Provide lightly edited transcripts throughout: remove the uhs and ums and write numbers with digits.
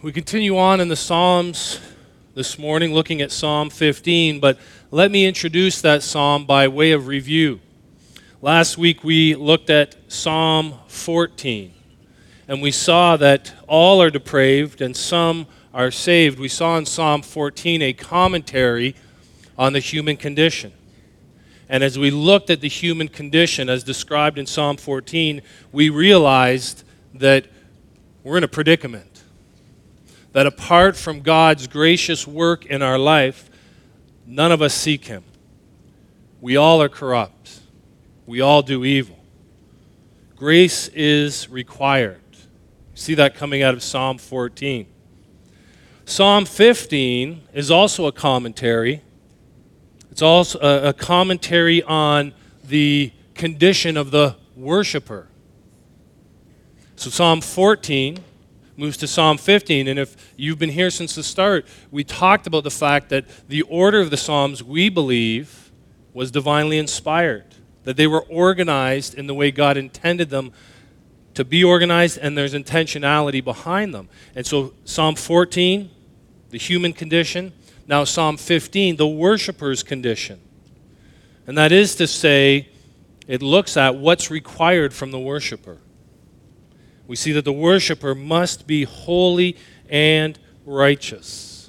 We continue on in the Psalms this morning, looking at Psalm 15, but let me introduce that psalm by way of review. Last week we looked at Psalm 14, and we saw that all are depraved and some are saved. We saw in Psalm 14 a commentary on the human condition. And as we looked at the human condition as described in Psalm 14, we realized that we're in a predicament. That apart from God's gracious work in our life, none of us seek Him. We all are corrupt. We all do evil. Grace is required. You see that coming out of Psalm 14. Psalm 15 is also a commentary. It's also a commentary on the condition of the worshiper. So Psalm 14 moves to Psalm 15, and if you've been here since the start, we talked about the fact that the order of the Psalms, we believe, was divinely inspired, that they were organized in the way God intended them to be organized, and there's intentionality behind them. And so Psalm 14, the human condition, now Psalm 15, the worshiper's condition. And that is to say, it looks at what's required from the worshiper. We see that the worshiper must be holy and righteous.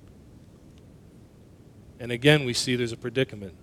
And again, we see there's a predicament.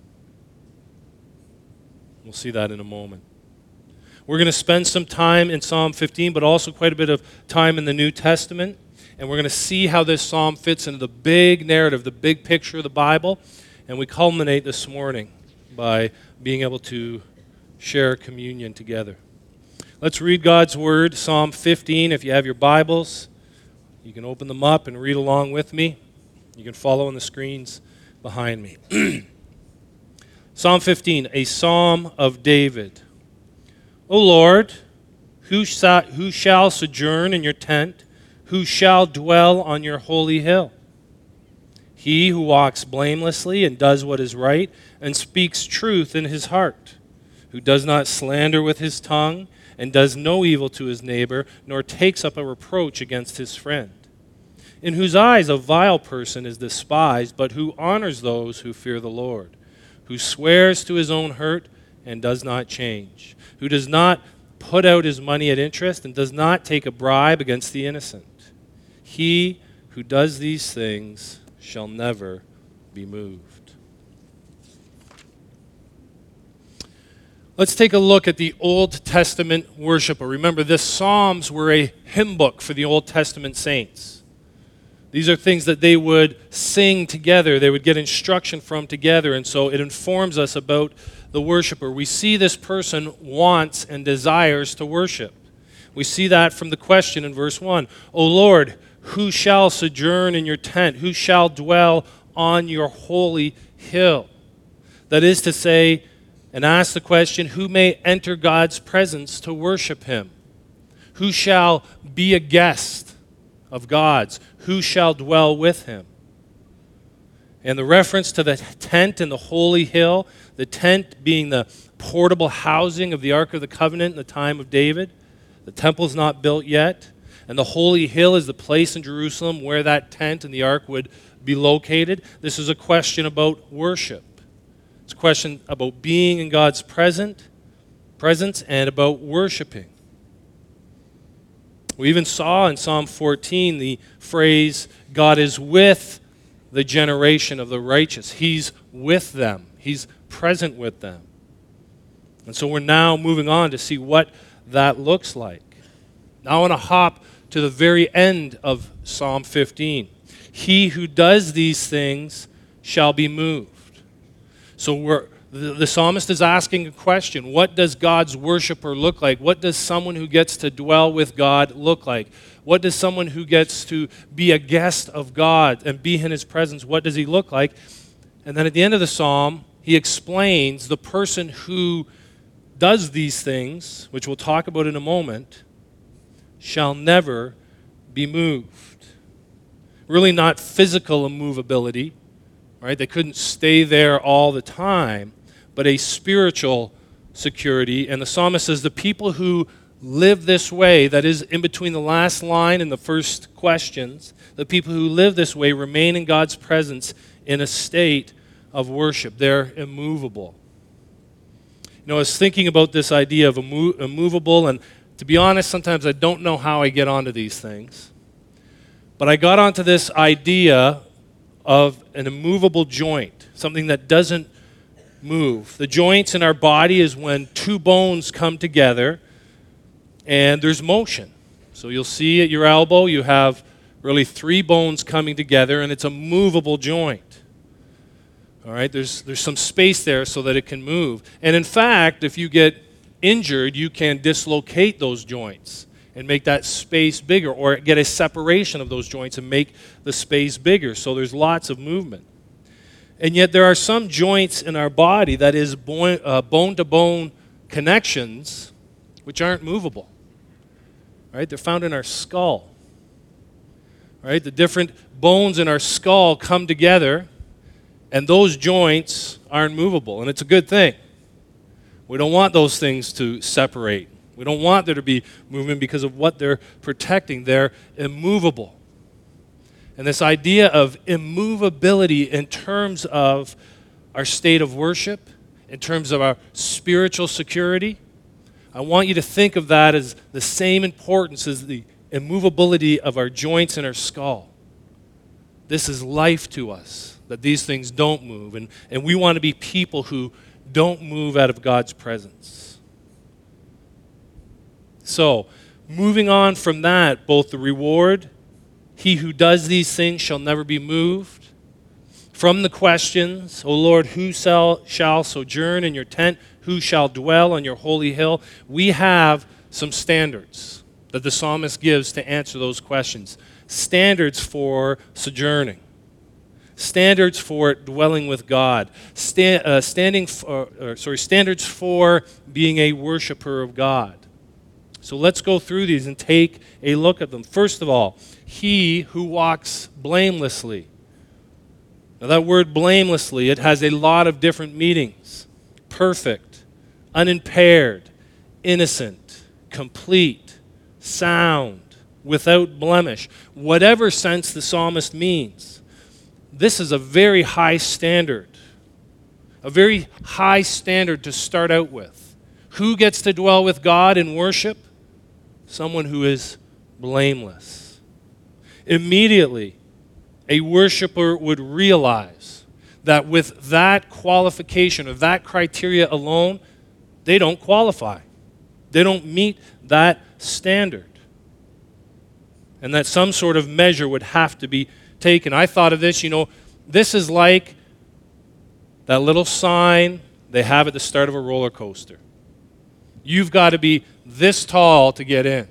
We'll see that in a moment. We're going to spend some time in Psalm 15, but also quite a bit of time in the New Testament. And we're going to see how this psalm fits into the big narrative, the big picture of the Bible. And we culminate this morning by being able to share communion together. Let's read God's Word, Psalm 15. If you have your Bibles, you can open them up and read along with me. You can follow on the screens behind me. Psalm 15, a psalm of David. O Lord, who shall sojourn in your tent? Who shall dwell on your holy hill? He who walks blamelessly and does what is right and speaks truth in his heart, who does not slander with his tongue, and does no evil to his neighbor, nor takes up a reproach against his friend, in whose eyes a vile person is despised, but who honors those who fear the Lord, who swears to his own hurt and does not change, who does not put out his money at interest and does not take a bribe against the innocent. He who does these things shall never be moved. Let's take a look at the Old Testament worshiper. Remember, the Psalms were a hymn book for the Old Testament saints. These are things that they would sing together, they would get instruction from together, and so it informs us about the worshiper. We see this person wants and desires to worship. We see that from the question in verse 1. O Lord, who shall sojourn in your tent? Who shall dwell on your holy hill? That is to say, and ask the question, who may enter God's presence to worship Him? Who shall be a guest of God's? Who shall dwell with Him? And the reference to the tent and the holy hill, the tent being the portable housing of the Ark of the Covenant in the time of David. The temple's not built yet. And the holy hill is the place in Jerusalem where that tent and the ark would be located. This is a question about worship. It's a question about being in God's presence and about worshiping. We even saw in Psalm 14 the phrase, God is with the generation of the righteous. He's with them. He's present with them. And so we're now moving on to see what that looks like. Now I want to hop to the very end of Psalm 15. He who does these things shall be moved. So the psalmist is asking a question. What does God's worshiper look like? What does someone who gets to dwell with God look like? What does someone who gets to be a guest of God and be in His presence, what does he look like? And then at the end of the psalm, he explains the person who does these things, which we'll talk about in a moment, shall never be moved. Really not physical immovability, right? They couldn't stay there all the time, but a spiritual security. And the psalmist says the people who live this way, that is in between the last line and the first questions, the people who live this way remain in God's presence in a state of worship. They're immovable. You know, I was thinking about this idea of immovable, and to be honest, sometimes I don't know how I get onto these things. But I got onto this idea of an immovable joint, something that doesn't move. The joints in our body is when two bones come together and there's motion. So you'll see at your elbow you have really three bones coming together, and it's a movable joint. All right, there's some space there so that it can move. And in fact, if you get injured, you can dislocate those joints and make that space bigger, or get a separation of those joints and make the space bigger. So there's lots of movement. And yet there are some joints in our body that is bone-to-bone connections which aren't movable. Right? They're found in our skull. Right? The different bones in our skull come together, and those joints aren't movable, and it's a good thing. We don't want those things to separate. We don't want there to be movement because of what they're protecting. They're immovable. And this idea of immovability in terms of our state of worship, in terms of our spiritual security, I want you to think of that as the same importance as the immovability of our joints in our skull. This is life to us, that these things don't move. And we want to be people who don't move out of God's presence. So, moving on from that, both the reward, he who does these things shall never be moved. From the questions, O Lord, who shall sojourn in your tent? Who shall dwell on your holy hill? We have some standards that the psalmist gives to answer those questions. Standards for sojourning. Standards for dwelling with God. Standards for being a worshiper of God. So let's go through these and take a look at them. First of all, he who walks blamelessly. Now that word blamelessly, it has a lot of different meanings. Perfect, unimpaired, innocent, complete, sound, without blemish. Whatever sense the psalmist means, this is a very high standard. A very high standard to start out with. Who gets to dwell with God in worship? Someone who is blameless. Immediately, a worshiper would realize that with that qualification, or that criteria alone, they don't qualify. They don't meet that standard. And that some sort of measure would have to be taken. I thought of this, this is like that little sign they have at the start of a roller coaster. You've got to be this tall to get in.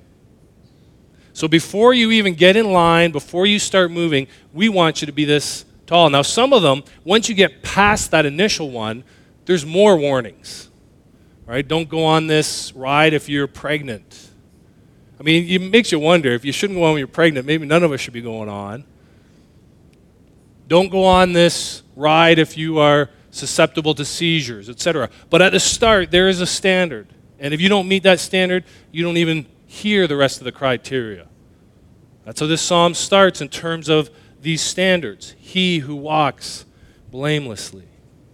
So before you even get in line, before you start moving, we want you to be this tall. Now some of them, once you get past that initial one, there's more warnings. Right? Don't go on this ride if you're pregnant. I mean, it makes you wonder, if you shouldn't go on when you're pregnant, maybe none of us should be going on. Don't go on this ride if you are susceptible to seizures, etc. But at the start, there is a standard. And if you don't meet that standard, you don't even hear the rest of the criteria. That's how this psalm starts in terms of these standards. He who walks blamelessly.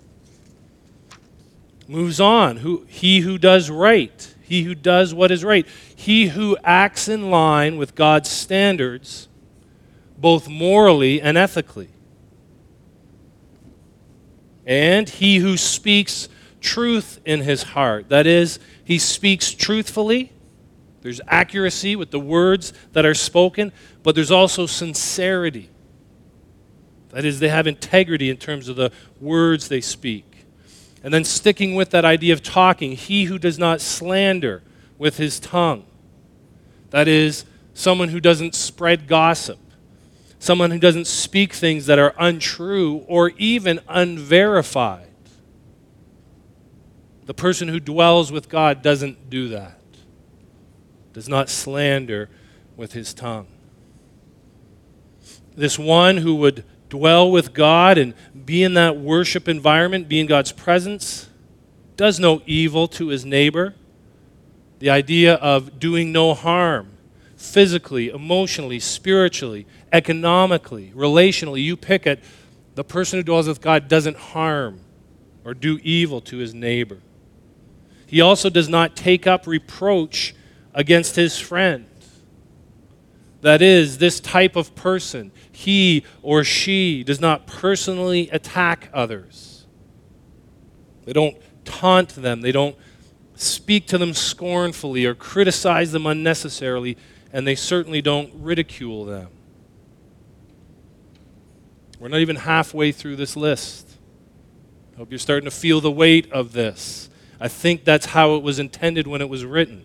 Moves on. He who does right. He who does what is right. He who acts in line with God's standards, both morally and ethically. And he who speaks truth in his heart. That is, he speaks truthfully. There's accuracy with the words that are spoken, but there's also sincerity. That is, they have integrity in terms of the words they speak. And then sticking with that idea of talking, he who does not slander with his tongue. That is, someone who doesn't spread gossip. Someone who doesn't speak things that are untrue or even unverified. The person who dwells with God doesn't do that. Does not slander with his tongue. This one who would dwell with God and be in that worship environment, be in God's presence, does no evil to his neighbor, The idea of doing no harm, physically, emotionally, spiritually, economically, relationally. You pick it. The person who dwells with God doesn't harm or do evil to his neighbor. He also does not take up reproach against his friend. That is, this type of person, he or she does not personally attack others. They don't taunt them. They don't speak to them scornfully or criticize them unnecessarily, and they certainly don't ridicule them. We're not even halfway through this list. I hope you're starting to feel the weight of this. I think that's how it was intended when it was written.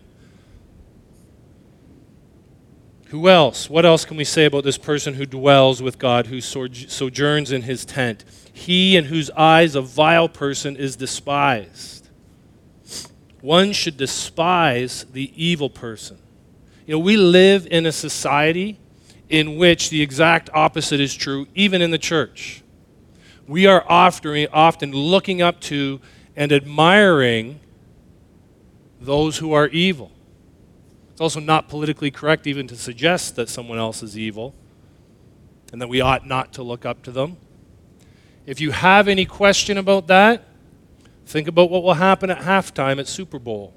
Who else? What else can we say about this person who dwells with God, who sojourns in his tent? He in whose eyes a vile person is despised. One should despise the evil person. You know, we live in a society in which the exact opposite is true, even in the church. We are often looking up to and admiring those who are evil. It's also not politically correct even to suggest that someone else is evil and that we ought not to look up to them. If you have any question about that, think about what will happen at halftime at Super Bowl.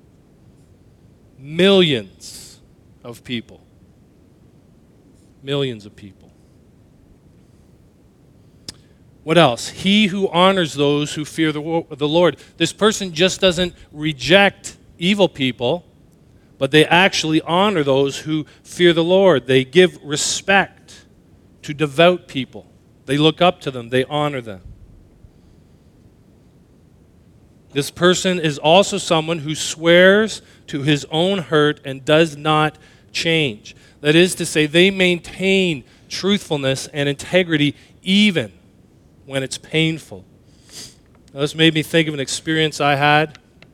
Millions of people. Millions of people. What else? He who honors those who fear the Lord. This person just doesn't reject evil people, but they actually honor those who fear the Lord. They give respect to devout people. They look up to them. They honor them. This person is also someone who swears to his own hurt and does not change. That is to say, they maintain truthfulness and integrity even when it's painful. Now, this made me think of an experience I had.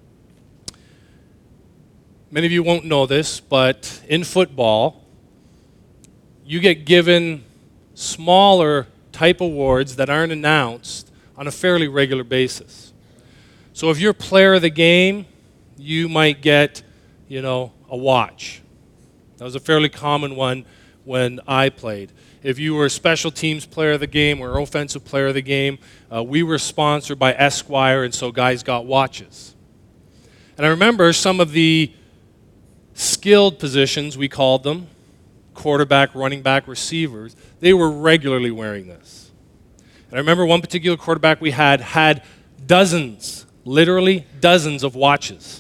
Many of you won't know this, but in football, you get given smaller type awards that aren't announced on a fairly regular basis. So if you're player of the game, you might get, a watch. That was a fairly common one when I played. If you were a special teams player of the game or offensive player of the game, we were sponsored by Esquire, and so guys got watches. And I remember some of the skilled positions, we called them, quarterback, running back, receivers, they were regularly wearing this. And I remember one particular quarterback we had dozens, literally dozens of watches.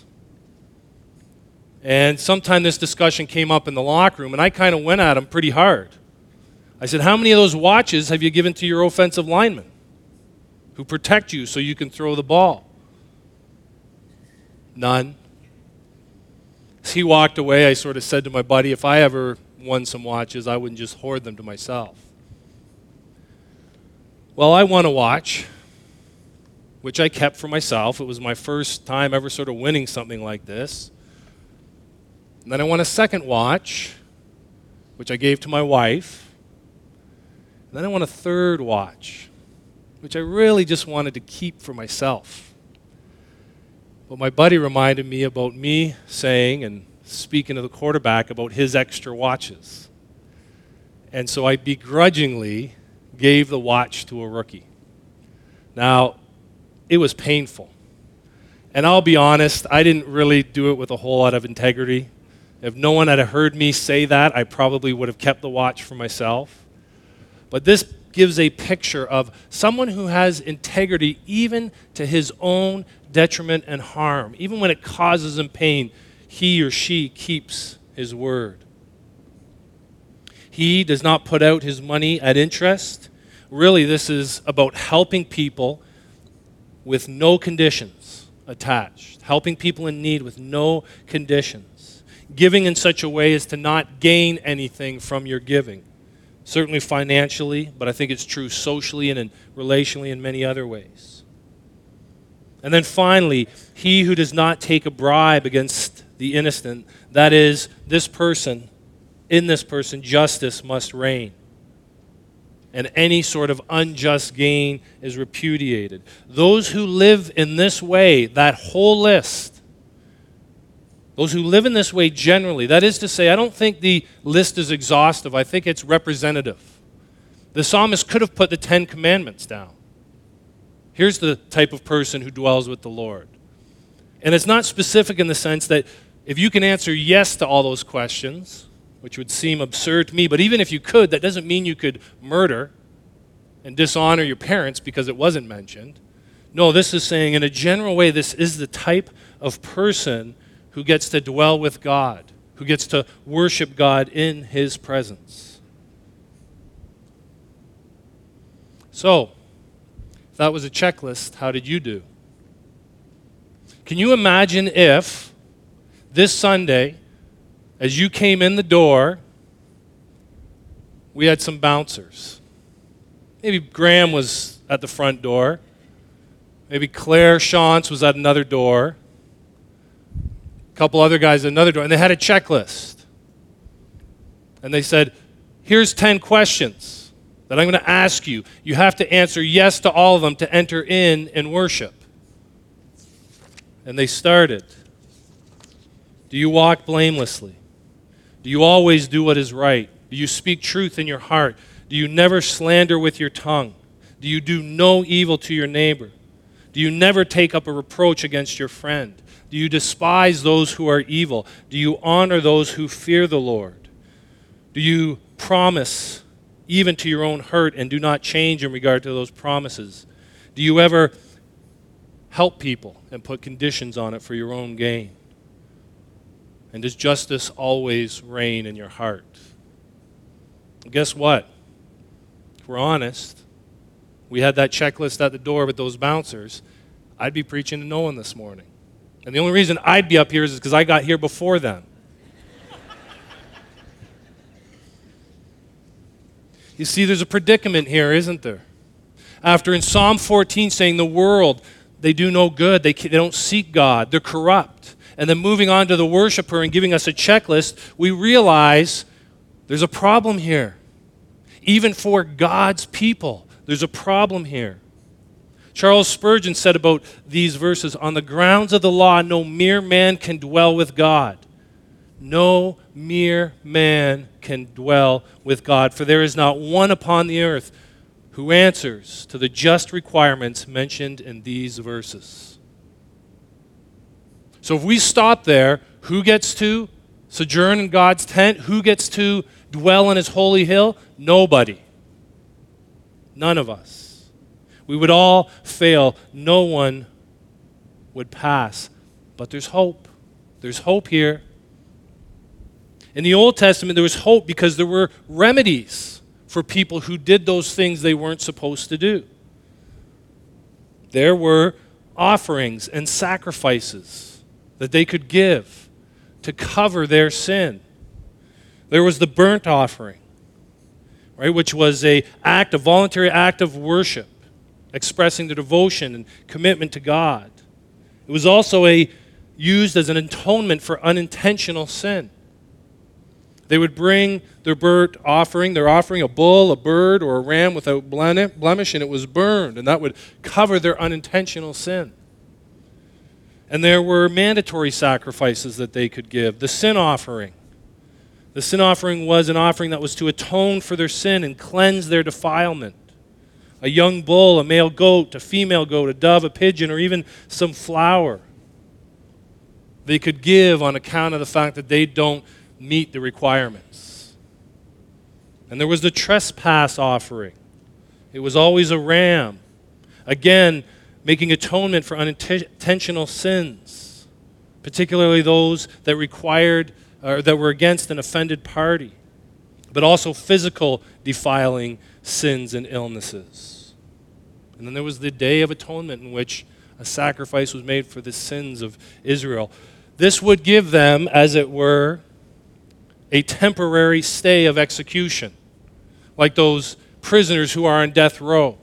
And sometime this discussion came up in the locker room, and I kind of went at him pretty hard. I said, how many of those watches have you given to your offensive linemen who protect you so you can throw the ball? None. As he walked away, I sort of said to my buddy, if I ever won some watches, I wouldn't just hoard them to myself. Well, I won a watch, which I kept for myself. It was my first time ever sort of winning something like this. And then I won a second watch, which I gave to my wife. And then I won a third watch, which I really just wanted to keep for myself. But my buddy reminded me about me saying and speaking to the quarterback about his extra watches. And so I begrudgingly gave the watch to a rookie. Now, it was painful. And I'll be honest, I didn't really do it with a whole lot of integrity. If no one had heard me say that, I probably would have kept the watch for myself. But this gives a picture of someone who has integrity even to his own detriment and harm. Even when it causes him pain, he or she keeps his word. He does not put out his money at interest. Really, this is about helping people with no conditions attached. Helping people in need with no conditions. Giving in such a way as to not gain anything from your giving. Certainly financially, but I think it's true socially and relationally in many other ways. And then finally, he who does not take a bribe against the innocent, that is, in this person, justice must reign. And any sort of unjust gain is repudiated. Those who live in this way, that whole list, Those who live in this way generally. That is to say, I don't think the list is exhaustive. I think it's representative. The psalmist could have put the 10 Commandments down. Here's the type of person who dwells with the Lord. And it's not specific in the sense that if you can answer yes to all those questions, which would seem absurd to me, but even if you could, that doesn't mean you could murder and dishonor your parents because it wasn't mentioned. No, this is saying in a general way, this is the type of person who gets to dwell with God, who gets to worship God in His presence. So, if that was a checklist, how did you do? Can you imagine if this Sunday, as you came in the door, we had some bouncers? Maybe Graham was at the front door. Maybe Claire Shantz was at another door. A couple other guys at another door, and they had a checklist. And they said, here's 10 questions that I'm going to ask you. You have to answer yes to all of them to enter in and worship. And they started. Do you walk blamelessly? Do you always do what is right? Do you speak truth in your heart? Do you never slander with your tongue? Do you do no evil to your neighbor? Do you never take up a reproach against your friend? Do you despise those who are evil? Do you honor those who fear the Lord? Do you promise even to your own hurt and do not change in regard to those promises? Do you ever help people and put conditions on it for your own gain? And does justice always reign in your heart? And guess what? If we're honest, we had that checklist at the door with those bouncers. I'd be preaching to no one this morning. And the only reason I'd be up here is because I got here before them. You see, there's a predicament here, isn't there? After in Psalm 14 saying the world, they do no good, they don't seek God, they're corrupt. And then moving on to the worshiper and giving us a checklist, we realize there's a problem here. Even for God's people, there's a problem here. Charles Spurgeon said about these verses, on the grounds of the law, no mere man can dwell with God. No mere man can dwell with God, for there is not one upon the earth who answers to the just requirements mentioned in these verses. So if we stop there, who gets to sojourn in God's tent? Who gets to dwell on His holy hill? Nobody. None of us. We would all fail. No one would pass. But there's hope. There's hope here. In the Old Testament, there was hope because there were remedies for people who did those things they weren't supposed to do. There were offerings and sacrifices that they could give to cover their sin. There was the burnt offering, right, which was a voluntary act of worship, expressing the devotion and commitment to God. It was also used as an atonement for unintentional sin. They would bring their burnt offering. They're offering a bull, a bird, or a ram without blemish, and it was burned, and that would cover their unintentional sin. And there were mandatory sacrifices that they could give. The sin offering. The sin offering was an offering that was to atone for their sin and cleanse their defilement. A young bull, a male goat, a female goat, a dove, a pigeon, or even some flour. They could give on account of the fact that they don't meet the requirements. And there was the trespass offering. It was always a ram. Again, making atonement for unintentional sins, particularly those that required or that were against an offended party, but also physical defiling sins and illnesses. And then there was the Day of Atonement in which a sacrifice was made for the sins of Israel. This would give them, as it were, a temporary stay of execution, like those prisoners who are on death row,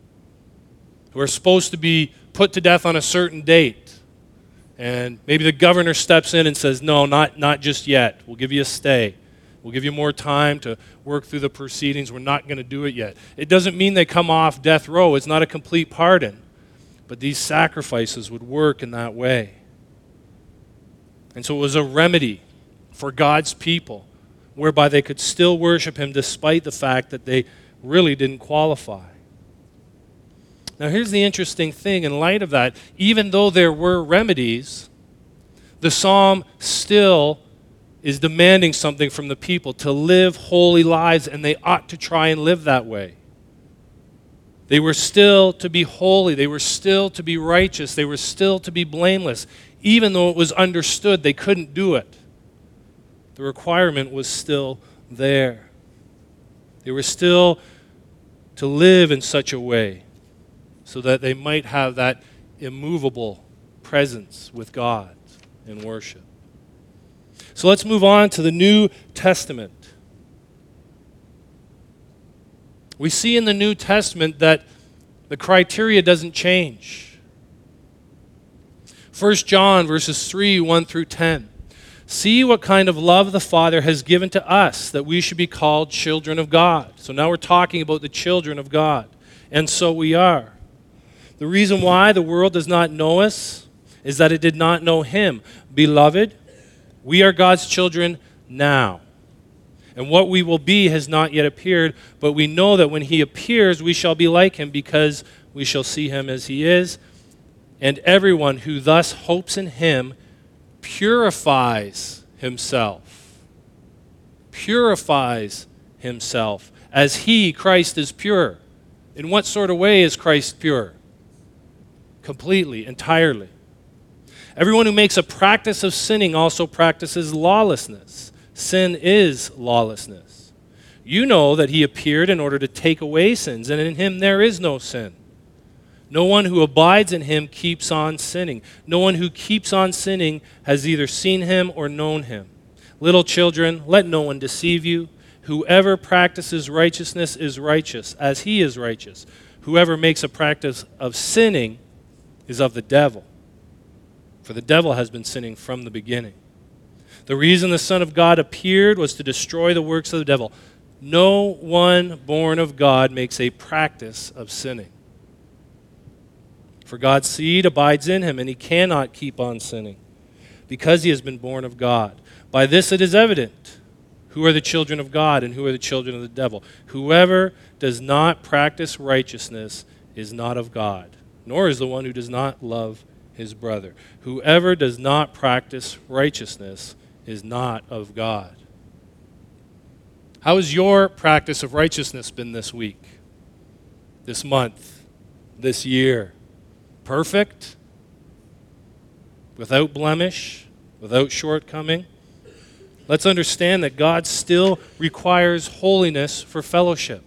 who are supposed to be put to death on a certain date. And maybe the governor steps in and says, no, not just yet. We'll give you a stay. We'll give you more time to work through the proceedings. We're not going to do it yet. It doesn't mean they come off death row. It's not a complete pardon. But these sacrifices would work in that way. And so it was a remedy for God's people whereby they could still worship him despite the fact that they really didn't qualify. Now here's the interesting thing in light of that. Even though there were remedies, the psalm still is demanding something from the people to live holy lives, and they ought to try and live that way. They were still to be holy. They were still to be righteous. They were still to be blameless. Even though it was understood they couldn't do it, the requirement was still there. They were still to live in such a way so that they might have that immovable presence with God in worship. So let's move on to the New Testament. We see in the New Testament that the criteria doesn't change. 1 John verses 3, 1 through 10. See what kind of love the Father has given to us, that we should be called children of God. So now we're talking about the children of God. And so we are. The reason why the world does not know us is that it did not know him. Beloved, we are God's children now. And what we will be has not yet appeared, but we know that when he appears, we shall be like him, because we shall see him as he is. And everyone who thus hopes in him purifies himself. Purifies himself as he, Christ, is pure. In what sort of way is Christ pure? Completely, entirely. Everyone who makes a practice of sinning also practices lawlessness. Sin is lawlessness. You know that he appeared in order to take away sins, and in him there is no sin. No one who abides in him keeps on sinning. No one who keeps on sinning has either seen him or known him. Little children, let no one deceive you. Whoever practices righteousness is righteous, as he is righteous. Whoever makes a practice of sinning is of the devil, for the devil has been sinning from the beginning. The reason the Son of God appeared was to destroy the works of the devil. No one born of God makes a practice of sinning. For God's seed abides in him, and he cannot keep on sinning, because he has been born of God. By this it is evident who are the children of God and who are the children of the devil. Whoever does not practice righteousness is not of God, nor is the one who does not love his brother. Whoever does not practice righteousness is not of God. How has your practice of righteousness been this week, this month, this year? Perfect? Without blemish? Without shortcoming? Let's understand that God still requires holiness for fellowship.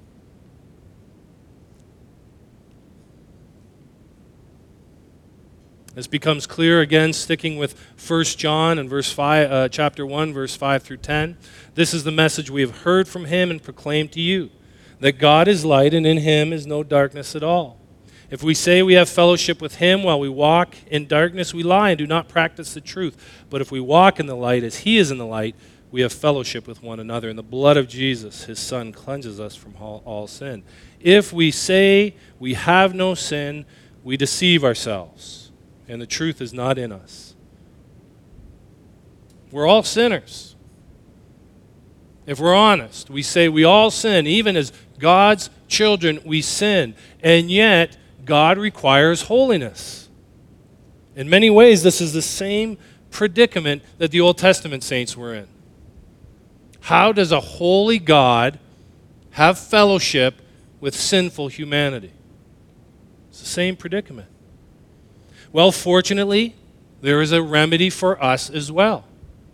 This becomes clear again, sticking with 1 John and chapter 1, verse 5 through 10. This is the message we have heard from him and proclaimed to you, that God is light and in him is no darkness at all. If we say we have fellowship with him while we walk in darkness, we lie and do not practice the truth. But if we walk in the light as he is in the light, we have fellowship with one another. And the blood of Jesus, his Son, cleanses us from all sin. If we say we have no sin, we deceive ourselves, and the truth is not in us. We're all sinners. If we're honest, we say we all sin. Even as God's children, we sin. And yet, God requires holiness. In many ways, this is the same predicament that the Old Testament saints were in. How does a holy God have fellowship with sinful humanity? It's the same predicament. Well, fortunately, there is a remedy for us as well.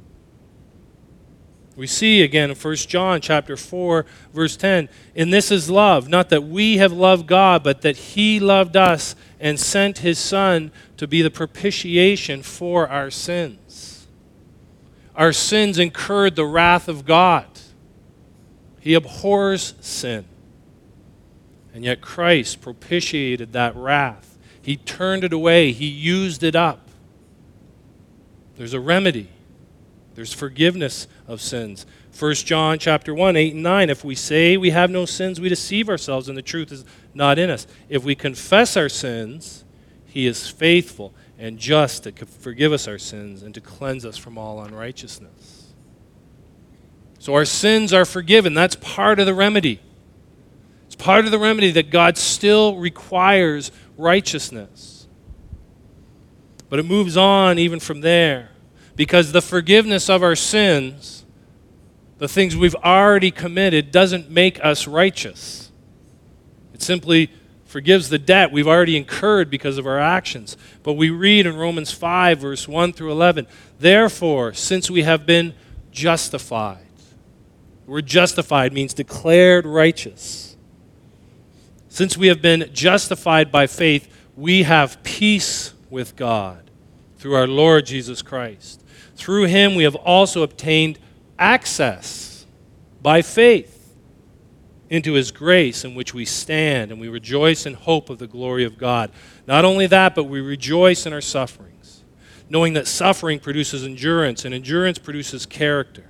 We see again in 1 John chapter 4, verse 10, and this is love, not that we have loved God, but that he loved us and sent his Son to be the propitiation for our sins. Our sins incurred the wrath of God. He abhors sin. And yet Christ propitiated that wrath. He turned it away. He used it up. There's a remedy. There's forgiveness of sins. 1 John chapter 1, 8 and 9. If we say we have no sins, we deceive ourselves, and the truth is not in us. If we confess our sins, he is faithful and just to forgive us our sins and to cleanse us from all unrighteousness. So our sins are forgiven. That's part of the remedy. It's part of the remedy that God still requires righteousness. But it moves on even from there, because the forgiveness of our sins, the things we've already committed, doesn't make us righteous. It simply forgives the debt we've already incurred because of our actions. But we read in Romans 5, verse 1 through 11, therefore, since we have been justified. The word justified means declared righteous. Since we have been justified by faith, we have peace with God through our Lord Jesus Christ. Through him we have also obtained access by faith into his grace in which we stand, and we rejoice in hope of the glory of God. Not only that, but we rejoice in our sufferings, knowing that suffering produces endurance, and endurance produces character.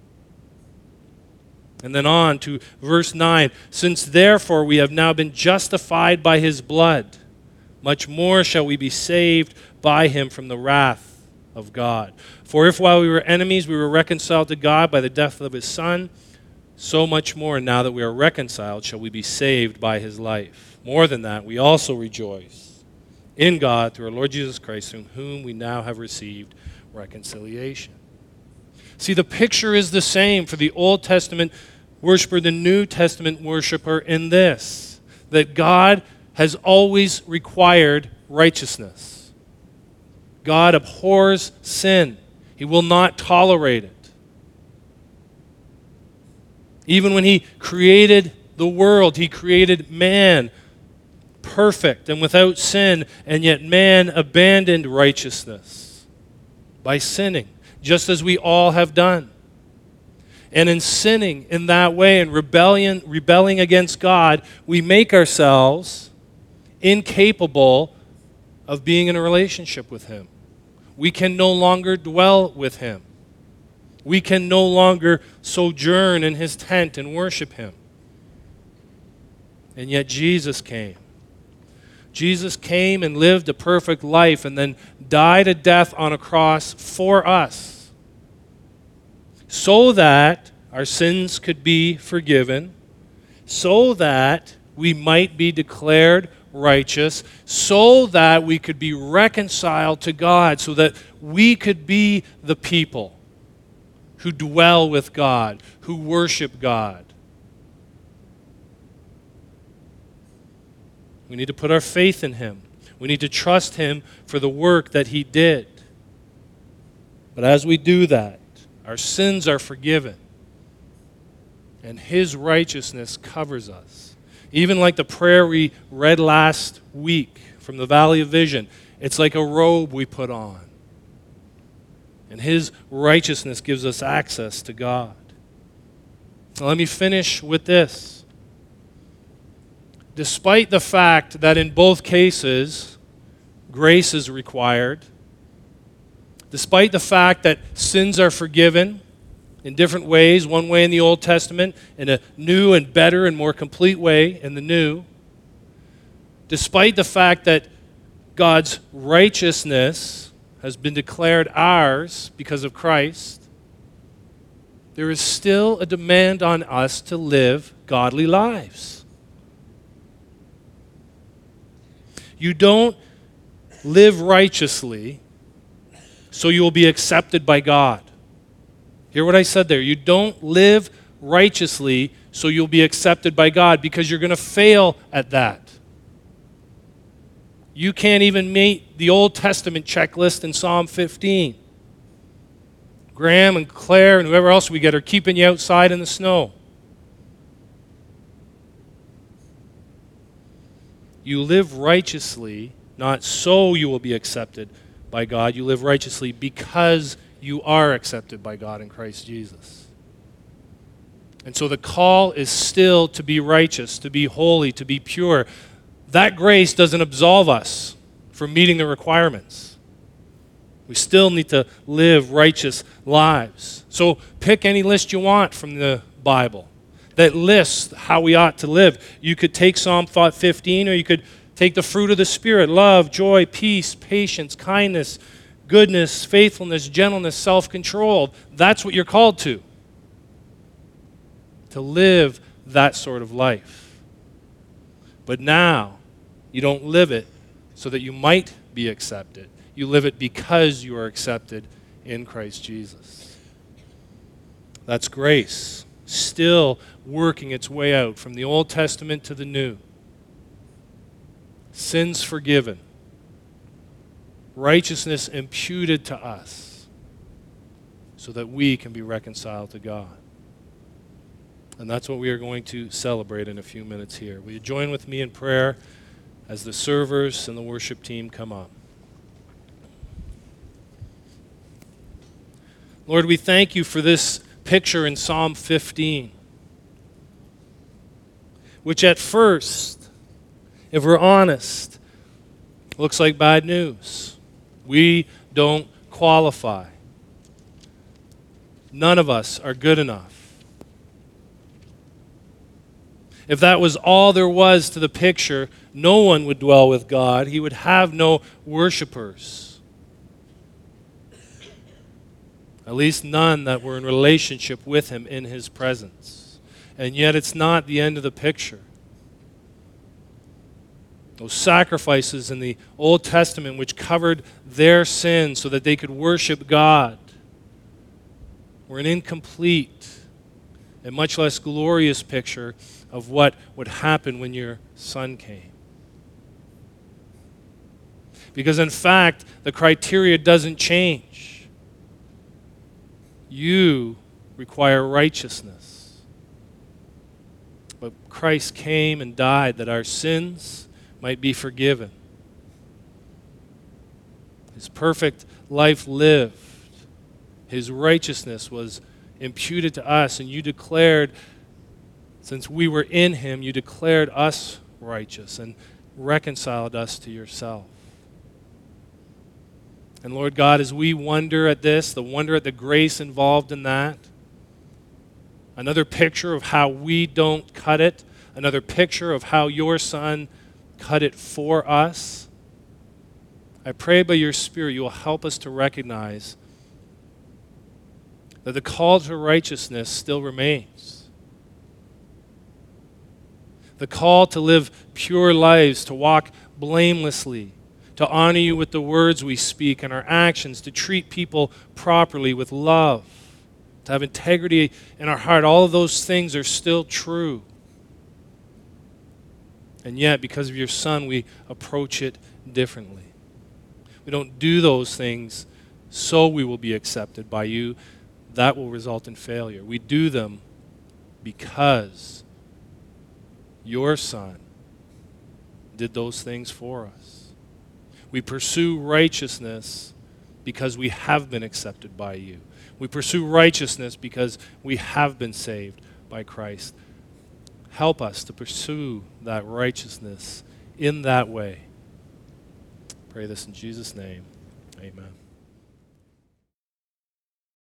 And then on to verse 9. Since therefore we have now been justified by his blood, much more shall we be saved by him from the wrath of God. For if while we were enemies we were reconciled to God by the death of his Son, so much more, now that we are reconciled, shall we be saved by his life. More than that, we also rejoice in God through our Lord Jesus Christ, through whom we now have received reconciliation. See, the picture is the same for the Old Testament worshiper, the New Testament worshiper in this, that God has always required righteousness. God abhors sin. He will not tolerate it. Even when he created the world, he created man perfect and without sin, and yet man abandoned righteousness by sinning, just as we all have done. And in sinning in that way and rebelling against God, we make ourselves incapable of being in a relationship with him. We can no longer dwell with him. We can no longer sojourn in his tent and worship him. And yet Jesus came. Jesus came and lived a perfect life and then died a death on a cross for us, so that our sins could be forgiven, so that we might be declared righteous, so that we could be reconciled to God, so that we could be the people who dwell with God, who worship God. We need to put our faith in him. We need to trust him for the work that he did. But as we do that, our sins are forgiven, and his righteousness covers us. Even like the prayer we read last week from the Valley of Vision, it's like a robe we put on. And his righteousness gives us access to God. Now, let me finish with this. Despite the fact that in both cases, grace is required, despite the fact that sins are forgiven in different ways, one way in the Old Testament, in a new and better and more complete way in the New, despite the fact that God's righteousness has been declared ours because of Christ, there is still a demand on us to live godly lives. You don't live righteously so you will be accepted by God. Hear what I said there. You don't live righteously so you'll be accepted by God, because you're going to fail at that. You can't even meet the Old Testament checklist in Psalm 15. Graham and Claire and whoever else we get are keeping you outside in the snow. You live righteously, not so you will be accepted by God. You live righteously because you are accepted by God in Christ Jesus. And so the call is still to be righteous, to be holy, to be pure. That grace doesn't absolve us from meeting the requirements. We still need to live righteous lives. So pick any list you want from the Bible that lists how we ought to live. You could take Psalm 15, or you could Take the fruit of the Spirit: love, joy, peace, patience, kindness, goodness, faithfulness, gentleness, self-control. That's what you're called to live that sort of life. But now, you don't live it so that you might be accepted. You live it because you are accepted in Christ Jesus. That's grace, still working its way out from the Old Testament to the New. Sins forgiven. Righteousness imputed to us so that we can be reconciled to God. And that's what we are going to celebrate in a few minutes here. Will you join with me in prayer as the servers and the worship team come up? Lord, we thank you for this picture in Psalm 15, which at first, if we're honest, looks like bad news. We don't qualify. None of us are good enough. If that was all there was to the picture, no one would dwell with God. He would have no worshipers. At least none that were in relationship with him in his presence. And yet it's not the end of the picture. Those sacrifices in the Old Testament which covered their sins so that they could worship God were an incomplete and much less glorious picture of what would happen when your Son came. Because in fact, the criteria doesn't change. You require righteousness. But Christ came and died that our sins might be forgiven. His perfect life lived. His righteousness was imputed to us, and you declared, since we were in him, you declared us righteous and reconciled us to yourself. And Lord God, as we wonder at this, the wonder at the grace involved in that, another picture of how we don't cut it, another picture of how your Son cut it for us, I pray by your Spirit you will help us to recognize that the call to righteousness still remains. The call to live pure lives, to walk blamelessly, to honor you with the words we speak and our actions, to treat people properly with love, to have integrity in our heart. All of those things are still true. And yet, because of your Son, we approach it differently. We don't do those things so we will be accepted by you. That will result in failure. We do them because your Son did those things for us. We pursue righteousness because we have been accepted by you. We pursue righteousness because we have been saved by Christ. Help us to pursue that righteousness in that way. Pray this in Jesus' name. Amen.